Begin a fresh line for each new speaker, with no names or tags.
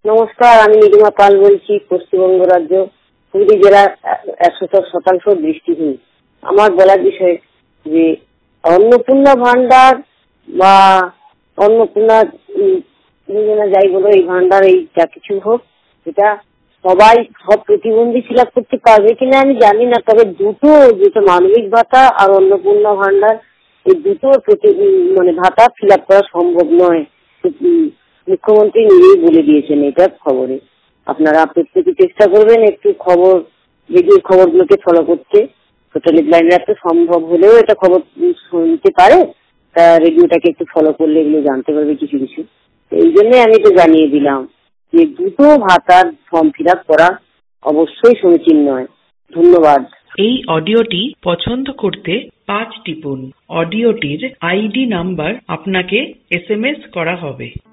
নমস্কার, আমি নীলিমা পাল বলছি, পশ্চিমবঙ্গ রাজ্য হুগলি জেলার 100% দৃষ্টিহীন। আমার বলার বিষয় যে অন্নপূর্ণা ভান্ডার বা অন্নপূর্ণা যাই বলো, এই ভান্ডার এই যা কিছু হোক, এটা সবাই সব প্রতিবন্ধী ফিল আপ করতে পারবে কিনা আমি জানি না, তবে দুটো যেটা মানবিক ভাতা আর অন্নপূর্ণা ভান্ডার, এই দুটো ভাতা ফিল আপ করা সম্ভব নয়। মুখ্যমন্ত্রী নিজেই বলে দিয়েছেন এটা খবরে। আপনারা প্রত্যেকে চেষ্টা করবেন একটু রেডিওর খবরগুলোকে ফলো করতে। টোটালি ব্লাইন্ড রাখতে সম্ভব হলেও এটা খবর শুনতে পারে, তা রেডিওটাকে একটু ফলো করলে এগুলো জানতে পারবে কিছু কিছু। এই জন্য আমি তো জানিয়ে দিলাম যে দুটো ভাতার ফর্ম ফিল আপ করা অবশ্যই সমীচীন নয়। ধন্যবাদ।
এই অডিওটি পছন্দ করতে 5 টিপুন। অডিওটির আইডি নাম্বার আপনাকে SMS করা হবে।